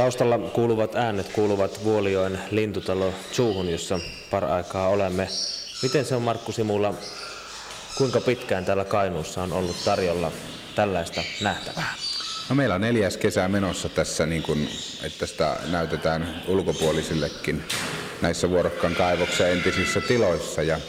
Taustalla kuuluvat äänet kuuluvat Vuolijoen lintutalo Zoohun, jossa paraikaa olemme. Miten se on, Markku Simula, kuinka pitkään täällä Kainuussa on ollut tarjolla tällaista nähtävää? No, meillä on 4. kesä menossa tässä, että sitä näytetään ulkopuolisillekin näissä Vuorokkaan kaivoksen entisissä tiloissa. Ja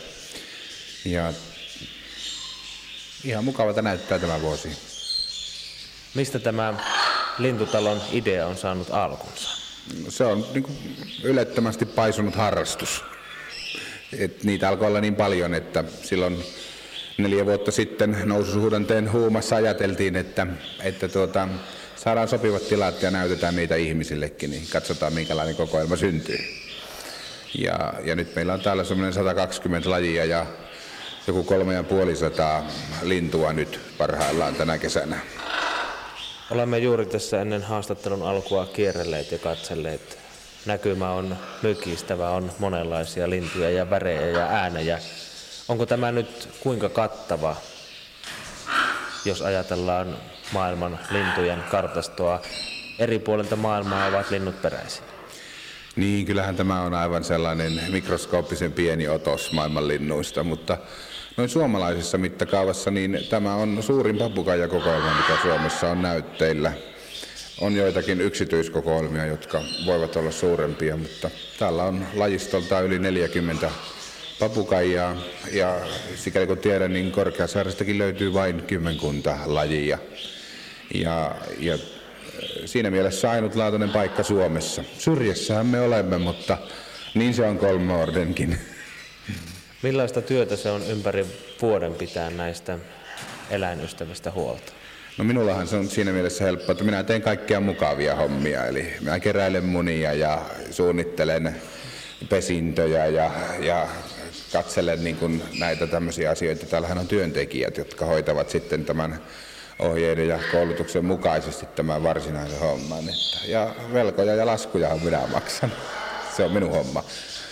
ihan mukavalta näyttää tämä vuosi. Mistä tämä lintutalon idea on saanut alkunsa? Se on ylettömästi paisunut harrastus. Niitä alkoi olla niin paljon, että silloin 4 vuotta sitten noususuhdanteen huumassa ajateltiin, että saadaan sopivat tilat ja näytetään niitä ihmisillekin, niin katsotaan minkälainen kokoelma syntyy. Ja nyt meillä on täällä semmoinen 120 lajia ja joku 350 lintua nyt parhaillaan tänä kesänä. Olemme juuri tässä ennen haastattelun alkua kierrelleet ja katselleet. Näkymä on mykistävä, on monenlaisia lintuja ja värejä ja äänejä. Onko tämä nyt kuinka kattava, jos ajatellaan maailman lintujen kartastoa? Eri puolilta maailmaa ovat linnut peräisin. Niin, kyllähän tämä on aivan sellainen mikroskooppisen pieni otos maailman linnuista, mutta noin suomalaisessa mittakaavassa niin tämä on suurin papukaijakokoelma, mikä Suomessa on näytteillä. On joitakin yksityiskokoelmia, jotka voivat olla suurempia, mutta täällä on lajistolta yli 40 papukaijaa ja sikäli kun tiedän, niin Korkeasaarestakin löytyy vain 10 lajia. Ja siinä mielessä ainutlaatuinen paikka Suomessa. Syrjässähän me olemme, mutta niin se on Kolmordenkin. Millaista työtä se on ympäri vuoden pitää näistä eläinystävistä huolta? No, minullahan se on siinä mielessä helppoa, että minä teen kaikkia mukavia hommia. Eli minä keräilen munia ja suunnittelen pesintöjä ja katselen näitä tämmöisiä asioita. Täällähän on työntekijät, jotka hoitavat sitten tämän ohjeiden ja koulutuksen mukaisesti tämän varsinaisen homman. Ja velkoja ja laskuja minä maksan. Se on minun homma.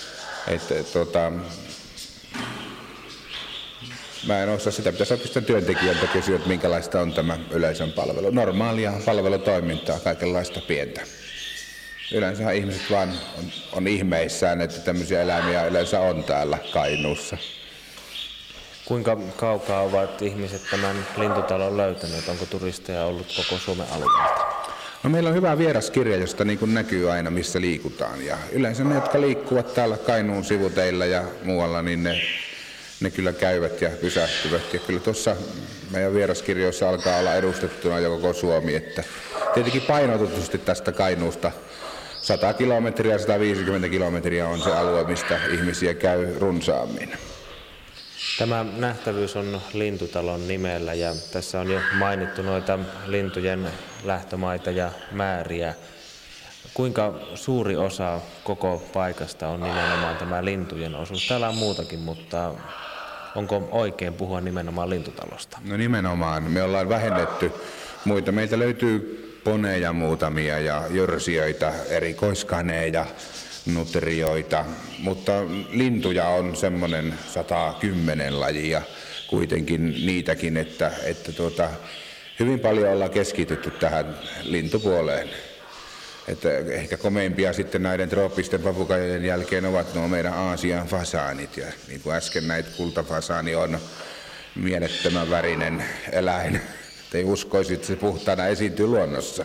Mä en osaa sitä, pitäisi oikeastaan työntekijältä kysyä, että minkälaista on tämä yleisön palvelu. Normaalia palvelutoimintaa, kaikenlaista pientä. Yleensähän ihmiset vaan on ihmeissään, että tämmöisiä eläimiä yleensä on täällä Kainuussa. Kuinka kaukaa ovat ihmiset tämän lintutalon löytäneet? Onko turisteja ollut koko Suomen alueelta? No, meillä on hyvä vieraskirja, josta näkyy aina, missä liikutaan. Ja yleensä ne, jotka liikkuvat täällä Kainuun sivuteillä ja muualla, niin ne kyllä käyvät ja pysähtyvät. Ja kyllä tuossa meidän vieraskirjoissa alkaa olla edustettuna jo koko Suomi. Että tietenkin painotetusti tästä Kainuusta 100 kilometriä, 150 kilometriä on se alue, mistä ihmisiä käy runsaammin. Tämä nähtävyys on lintutalon nimellä ja tässä on jo mainittu noita lintujen lähtömaita ja määriä. Kuinka suuri osa koko paikasta on nimenomaan tämä lintujen osuus? Täällä on muutakin, mutta onko oikein puhua nimenomaan lintutalosta? No, nimenomaan. Me ollaan vähennetty muita. Meiltä löytyy poneja muutamia ja jörsijöitä, erikoiskaneja, nutrioita, mutta lintuja on semmoinen 110 lajia kuitenkin niitäkin, että hyvin paljon ollaan keskitytty tähän lintupuoleen. Että ehkä komeimpia sitten näiden trooppisten papukajojen jälkeen ovat nuo meidän Aasian fasaanit. Ja niin kuin äsken näit, kultafasaani on mielettömän värinen eläin. Ei uskoisi, että se puhtaana esiintyy luonnossa.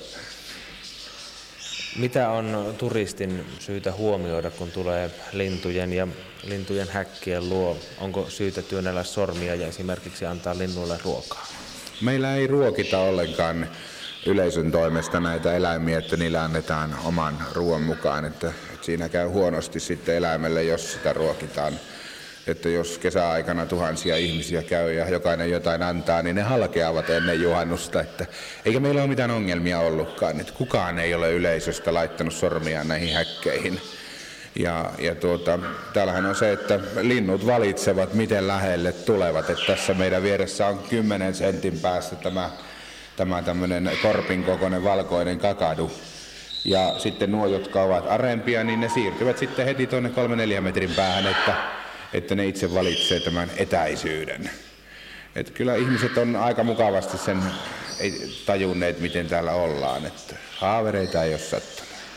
Mitä on turistin syytä huomioida, kun tulee lintujen ja lintujen häkkien luo? Onko syytä työnnellä sormia ja esimerkiksi antaa linnuille ruokaa? Meillä ei ruokita ollenkaan yleisön toimesta näitä eläimiä, että niillä annetaan oman ruoan mukaan. Että siinä käy huonosti sitten eläimelle, jos sitä ruokitaan. Että jos kesäaikana tuhansia ihmisiä käy ja jokainen jotain antaa, niin ne halkeavat ennen juhannusta. Eikä meillä ole mitään ongelmia ollutkaan. Että kukaan ei ole yleisöstä laittanut sormiaan näihin häkkeihin. Täällähän on se, että linnut valitsevat, miten lähelle tulevat. Että tässä meidän vieressä on 10 sentin päästä tämä tämmöinen korpin kokoinen valkoinen kakadu. Ja sitten nuo, jotka ovat arempia, niin ne siirtyvät sitten heti tuonne 3-4 metrin päähän, että ne itse valitsee tämän etäisyyden. Että kyllä ihmiset on aika mukavasti sen tajunneet, miten täällä ollaan. Että haavereita ei ole sattunut.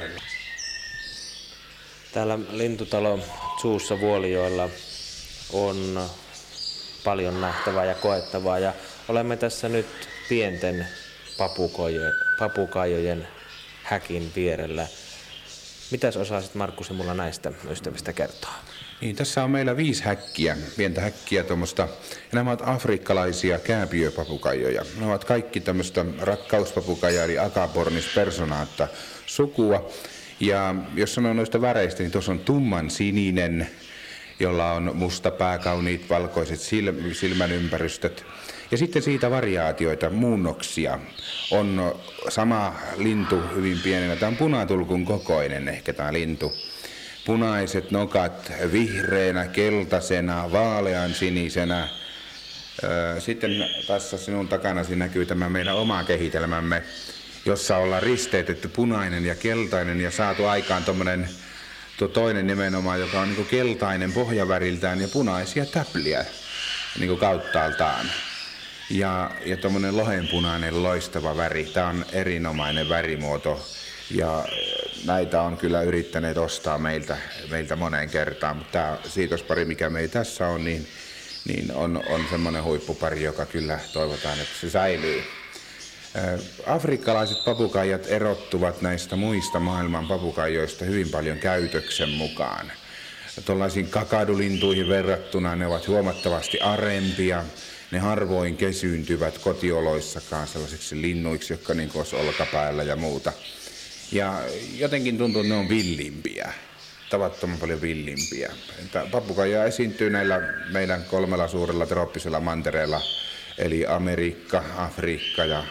saarella. Täällä Lintutalo Suussa Vuolijoella on paljon nähtävää ja koettavaa ja olemme tässä nyt pienten papukaijojen häkin vierellä. Mitäs osaisit Markku sinulla näistä ystävistä kertoa? Niin, tässä on meillä 5 häkkiä, pientä häkkiä tuommoista. Ja nämä ovat afrikkalaisia kääpiöpapukaijoja. Ne ovat kaikki tämmöistä rakkauspapukaijaa eli Agapornis personaata sukua. Ja jos sanoo noista väreistä, niin tuossa on tumman sininen, jolla on musta pää, kauniit valkoiset silmänympäristöt. Ja sitten siitä variaatioita, muunnoksia. On sama lintu hyvin pienenä. Tämä on punatulkun kokoinen ehkä tämä lintu. Punaiset nokat vihreänä, keltaisena, vaalean sinisenä. Sitten tässä sinun takanasi näkyy tämä meidän oma kehitelmämme, jossa ollaan risteytetty punainen ja keltainen ja saatu aikaan tuo toinen nimenomaan, joka on niin keltainen pohjaväriltään ja punaisia täpliä niin kauttaaltaan. Ja tuommoinen lohenpunainen loistava väri. Tämä on erinomainen värimuoto ja näitä on kyllä yrittäneet ostaa meiltä moneen kertaan, mutta tämä siitospari, mikä meillä tässä on, niin on semmoinen huippupari, joka kyllä toivotaan, että se säilyy. Afrikkalaiset papukaijat erottuvat näistä muista maailman papukaijoista hyvin paljon käytöksen mukaan. Tuollaisiin kakadulintuihin verrattuna ne ovat huomattavasti arempia. Ne harvoin kesyyntyvät kotioloissakaan sellaisiksi linnuiksi, jotka niin kuin olkapäällä ja muuta. Ja jotenkin tuntuu, että ne on villimpiä, tavattoman paljon villimpiä. Papukaijaa esiintyy näillä meidän 3 suurella trooppisella mantereella, eli Amerikka, Afrikka ja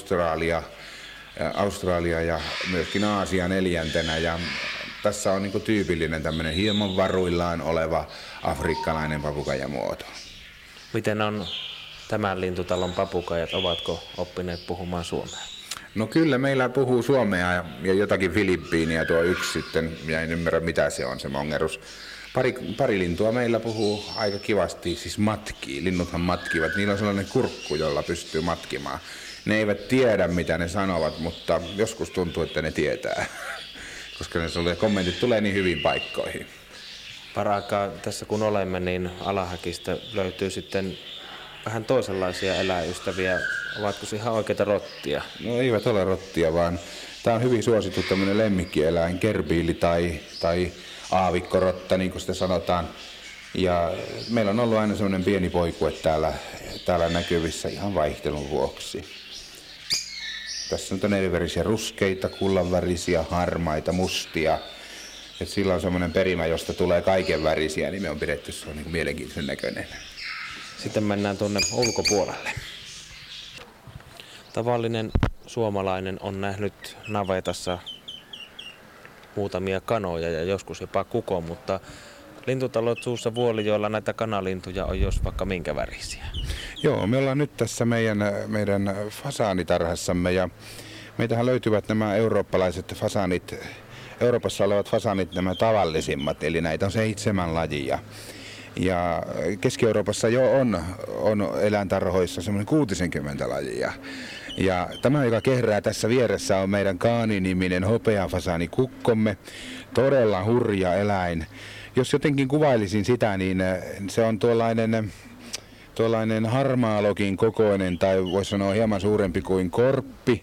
Australia ja myöskin Aasia 4. Ja tässä on niin kuin tyypillinen tämmöinen hieman varuillaan oleva afrikkalainen papukaijamuoto. Miten on tämän lintutalon papukaijat, ovatko oppineet puhumaan suomea? No kyllä, meillä puhuu suomea ja jotakin filippiiniä tuo yksi sitten, ja en ymmärrä mitä se on se mongerus. Pari lintua meillä puhuu aika kivasti, siis matkii, linnuthan matkivat, niillä on sellainen kurkku, jolla pystyy matkimaan. Ne eivät tiedä mitä ne sanovat, mutta joskus tuntuu, että ne tietää, koska ne kommentit tulee niin hyvin paikkoihin. Paraikaa tässä kun olemme, niin Alahäkistä löytyy sitten vähän toisenlaisia eläinystäviä. Ovatko se ihan oikeita rottia? No eivät ole rottia, vaan tämä on hyvin suosittu tämmöinen lemmikkieläin, kerbiili tai aavikkorotta, niin kuin sitä sanotaan. Ja meillä on ollut aina semmoinen pieni poikue täällä näkyvissä ihan vaihtelun vuoksi. Tässä on erivärisiä ruskeita, kullanvärisiä, harmaita, mustia. Et sillä on semmoinen perimä, josta tulee kaiken värisiä, niin me on pidetty, se on niin mielenkiintoisen näköinen. Sitten mennään tuonne ulkopuolelle. Tavallinen suomalainen on nähnyt navetassa muutamia kanoja ja joskus jopa kukon, mutta Lintutalot Suussa Vuolijoella näitä kanalintuja on jos vaikka minkä värisiä. Joo, me ollaan nyt tässä meidän fasaanitarhassamme ja meitähän löytyvät nämä eurooppalaiset fasaanit, Euroopassa olevat fasaanit, nämä tavallisimmat, eli näitä on 7 lajia. Ja Keski-Euroopassa jo on eläintarhoissa semmoinen 60 lajia. Ja tämä, joka kehrää tässä vieressä, on meidän Kaani-niminen hopeafasaani kukkomme. Todella hurja eläin. Jos jotenkin kuvailisin sitä, niin se on tuollainen harmaalogin kokoinen, tai voisi sanoa hieman suurempi kuin korppi.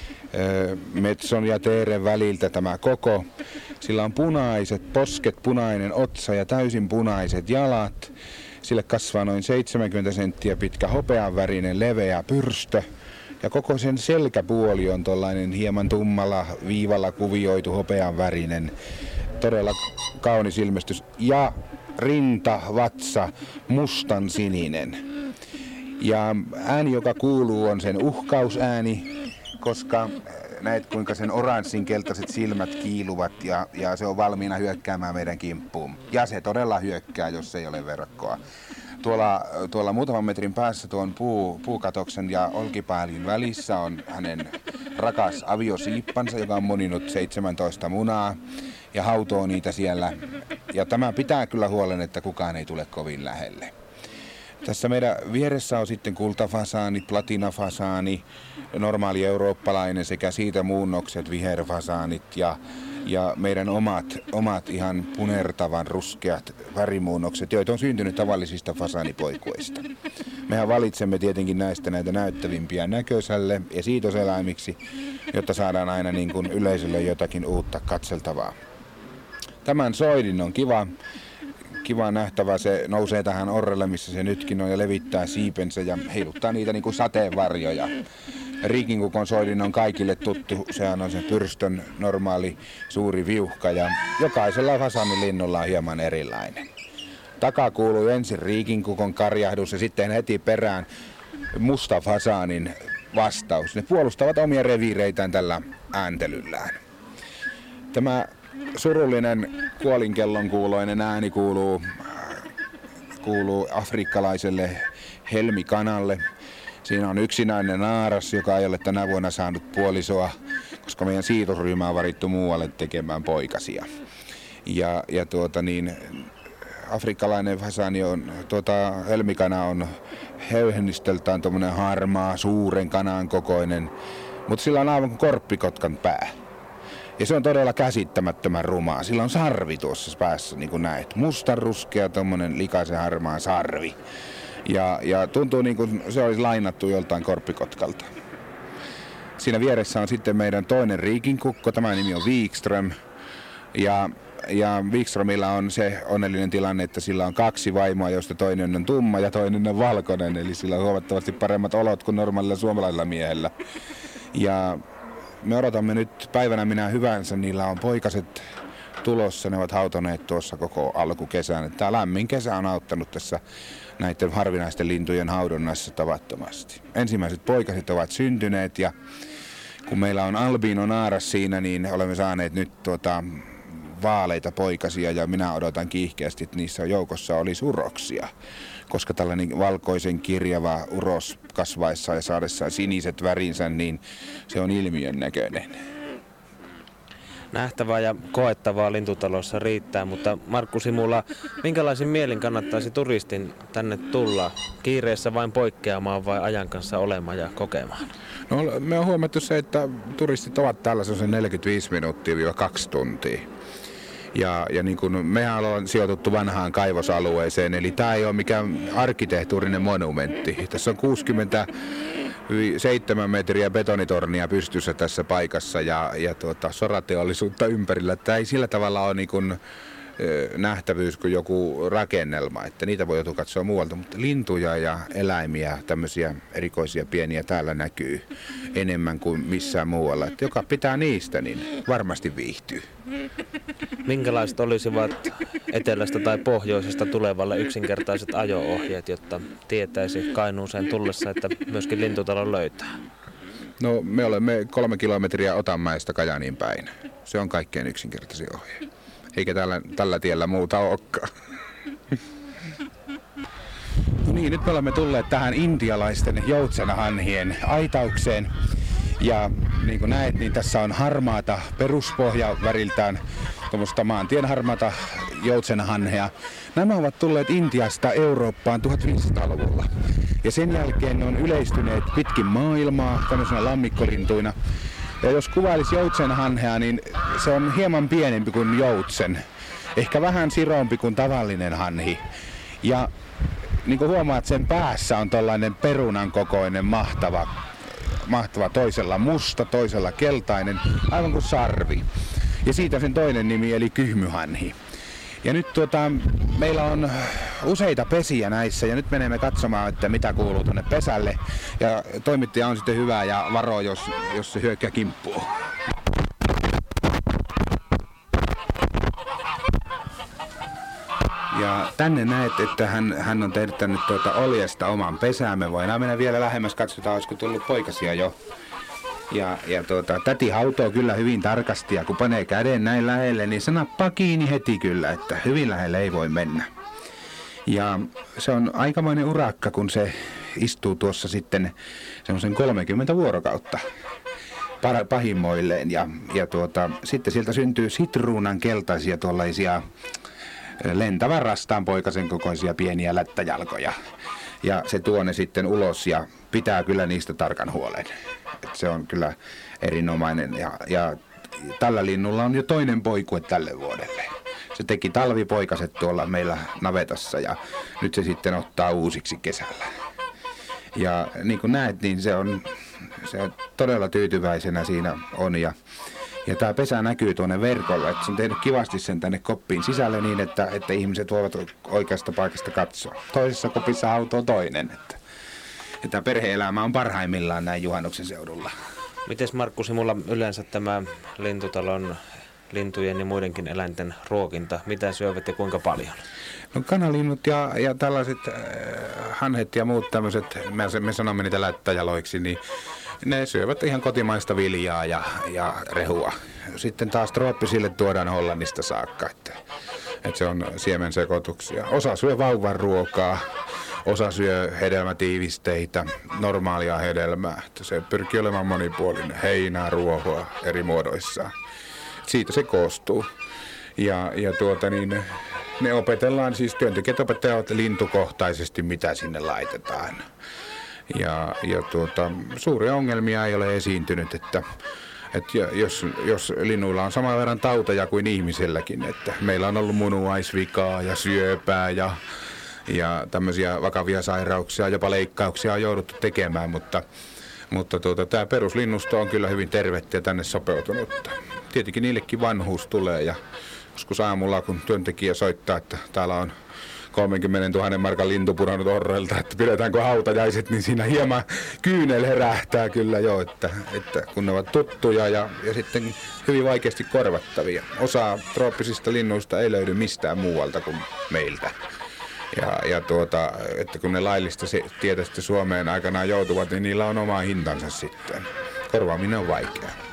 Metson ja teeren väliltä tämä koko. Sillä on punaiset posket, punainen otsa ja täysin punaiset jalat. Sille kasvaa noin 70 senttiä pitkä hopeanvärinen leveä pyrstö. Ja koko sen selkäpuoli on tuollainen hieman tummalla viivalla kuvioitu hopeanvärinen. Todella kaunis ilmestys. Ja rinta, vatsa, mustan sininen. Ja ääni, joka kuuluu, on sen uhkausääni, koska näet kuinka sen oranssin keltaiset silmät kiiluvat ja se on valmiina hyökkäämään meidän kimppuun. Ja se todella hyökkää, jos ei ole verkkoa. Tuolla muutaman metrin päässä tuon puukatoksen ja olkipäälin välissä on hänen rakas aviosiippansa, joka on moninut 17 munaa ja hautoo niitä siellä. Ja tämä pitää kyllä huolen, että kukaan ei tule kovin lähelle. Tässä meidän vieressä on sitten kultafasaani, platinafasaani, normaali eurooppalainen sekä siitä muunnokset, viherfasaanit ja ja meidän omat ihan punertavan ruskeat värimuunnokset, joita on syntynyt tavallisista fasaanipoikuista. Mehän valitsemme tietenkin näistä näitä näyttävimpiä näkösälle ja siitoseläimiksi, jotta saadaan aina niin kuin yleisölle jotakin uutta katseltavaa. Tämän soidin on kiva nähtävä. Se nousee tähän orrelle, missä se nytkin on, ja levittää siipensä ja heiluttaa niitä niin kuin sateenvarjoja. Riikinkukon soidin on kaikille tuttu. Sehän on se pyrstön normaali suuri viuhka, ja jokaisella fasaanilinnulla on hieman erilainen. Takaa kuuluu ensin riikinkukon karjahdus ja sitten heti perään musta fasaanin vastaus. Ne puolustavat omia reviireitään tällä ääntelyllään. Tämä surullinen kuolinkellon kuuloinen ääni kuuluu afrikkalaiselle helmikanalle. Siinä on yksinäinen naaras, joka ei ole tänä vuonna saanut puolisoa, koska meidän siitosryhmä on varittu muualle tekemään poikasia. Afrikkalainen fasaani on, helmikana on höyhennistöltään tuommoinen harmaa, suuren kanan kokoinen, mutta sillä on aivan kuin korppikotkan pää. Ja se on todella käsittämättömän rumaa. Sillä on sarvi tuossa päässä, niin kuin näet. Mustanruskea, tommonen likaisen harmaa sarvi. Ja tuntuu niin kuin se olisi lainattu joltain korppikotkalta. Siinä vieressä on sitten meidän toinen riikinkukko. Tämä nimi on Wikström. Ja Wikströmillä on se onnellinen tilanne, että sillä on 2 vaimoa, joista toinen on tumma ja toinen on valkoinen. Eli sillä on huomattavasti paremmat olot kuin normaalilla suomalaisella miehellä. Ja me odotamme nyt päivänä minä hyvänsä, niillä on poikaset tulossa, ne ovat hautoneet tuossa koko alkukesän. Tämä lämmin kesä on auttanut tässä näiden harvinaisten lintujen haudonnassa tavattomasti. Ensimmäiset poikaset ovat syntyneet, ja kun meillä on albino naaras siinä, niin olemme saaneet nyt vaaleita poikasia, ja minä odotan kiihkeästi, että niissä joukossa olisi uroksia. Koska tällainen valkoisen kirjava uros kasvaessa ja saadessaan siniset värinsä, niin se on ilmiön näköinen. Nähtävää ja koettavaa lintutalossa riittää, mutta Markku Simula, minkälaisin mielin kannattaisi turistin tänne tulla? Kiireessä vain poikkeamaan vai ajan kanssa olemaan ja kokemaan? No, me on huomattu se, että turistit ovat täällä 45 minuuttia 2 tuntia. Ja niin kuin mehän ollaan sijoituttu vanhaan kaivosalueeseen, eli tämä ei ole mikään arkkitehtuurinen monumentti. Tässä on 67 metriä betonitornia pystyssä tässä paikassa ja sorateollisuutta ympärillä. Tämä ei sillä tavalla ole niin kuin nähtävyys kuin joku rakennelma, että niitä voi joutua katsoa muualta, mutta lintuja ja eläimiä, tämmöisiä erikoisia pieniä täällä näkyy enemmän kuin missään muualla. Että joka pitää niistä, niin varmasti viihtyy. Minkälaiset olisivat etelästä tai pohjoisesta tulevalle yksinkertaiset ajo-ohjeet, jotta tietäisi Kainuuseen tullessa, että myöskin lintutalon löytää? No, me olemme 3 kilometriä Otanmäestä Kajaaniin päin. Se on kaikkein yksinkertaisin ohje. Eikä tällä tiellä muuta olekaan. No niin, nyt me olemme tulleet tähän intialaisten joutsenhanhien aitaukseen. Ja niin kuin näet, niin tässä on harmaata peruspohja väriltään, tuommoista maantien harmaata joutsenhanhea. Nämä ovat tulleet Intiasta Eurooppaan 1500-luvulla. Ja sen jälkeen ne on yleistyneet pitkin maailmaa tämmöisenä lammikkolintuina. Ja jos kuvailisi joutsenhanhea, niin se on hieman pienempi kuin joutsen. Ehkä vähän sirompi kuin tavallinen hanhi. Ja niin kuin huomaat, sen päässä on tollainen perunan kokoinen mahtava, toisella musta, toisella keltainen, aivan kuin sarvi. Ja siitä sen toinen nimi eli kyhmyhanhi. Ja nyt meillä on useita pesiä näissä ja nyt menemme katsomaan, että mitä kuuluu tuonne pesälle. Ja toimittaja on sitten hyvä ja varo, jos se hyökkää kimppuun. Ja tänne näet, että hän on tehnyt tänne oljesta oman pesään. Me voidaan mennä vielä lähemmäs, katsotaan, olisiko tullut poikasia jo. Ja täti hautoo kyllä hyvin tarkasti ja kun panee käden näin lähelle, niin se nappaa kiinni heti kyllä, että hyvin lähelle ei voi mennä. Ja se on aikamoinen urakka, kun se istuu tuossa sitten semmoisen 30 vuorokautta pahimmoilleen. Ja sitten sieltä syntyy sitruunan keltaisia tuollaisia lentävän rastaan poikasen kokoisia pieniä lättäjalkoja. Ja se tuo ne sitten ulos ja pitää kyllä niistä tarkan huolen. Et se on kyllä erinomainen ja tällä linnulla on jo toinen poikue tälle vuodelle. Se teki talvipoikaset tuolla meillä navetassa ja nyt se sitten ottaa uusiksi kesällä. Ja niin kuin näet, niin se on todella tyytyväisenä siinä on. Ja tämä pesä näkyy tuonne verkolla, että se on tehnyt kivasti sen tänne koppiin sisälle niin, että ihmiset voivat oikeasta paikasta katsoa. Toisessa kopissa hautoo toinen. Että perhe-elämä on parhaimmillaan näin juhannuksen seudulla. Mites Markku sinulla yleensä tämä lintutalon lintujen ja muidenkin eläinten ruokinta, mitä syövät ja kuinka paljon? No kanalinnut ja tällaiset hanhet ja muut tämmöiset, me sanomme niitä lättäjaloiksi, niin ne syövät ihan kotimaista viljaa ja rehua. Sitten taas trooppisille tuodaan Hollannista saakka, että se on siemensekoituksia. Osa syö vauvan ruokaa, osa syö hedelmätiivisteitä, normaalia hedelmää. Että se pyrkii olemaan monipuolinen, heinää, ruohoa eri muodoissaan. Siitä se koostuu. Ja ne opetellaan, siis työntekijät opettavat lintukohtaisesti, mitä sinne laitetaan. Ja suuria ongelmia ei ole esiintynyt, että jos linnuilla on saman verran tauteja kuin ihmiselläkin, että meillä on ollut munuaisvikaa ja syöpää ja tämmöisiä vakavia sairauksia, jopa leikkauksia on jouduttu tekemään, mutta tämä peruslinnusto on kyllä hyvin tervettä ja tänne sopeutunutta. Tietenkin niillekin vanhuus tulee ja joskus aamulla, kun työntekijä soittaa, että täällä on 30 000 markan lintu pudonnut orroilta, että pidetäänkö hautajaiset, niin siinä hieman kyynel herähtää kyllä jo, että kun ne ovat tuttuja ja sitten hyvin vaikeasti korvattavia. Osa trooppisista linnuista ei löydy mistään muualta kuin meiltä. Että kun ne laillista tietysti Suomeen aikanaan joutuvat, niin niillä on oma hintansa sitten. Korvaaminen on vaikeaa.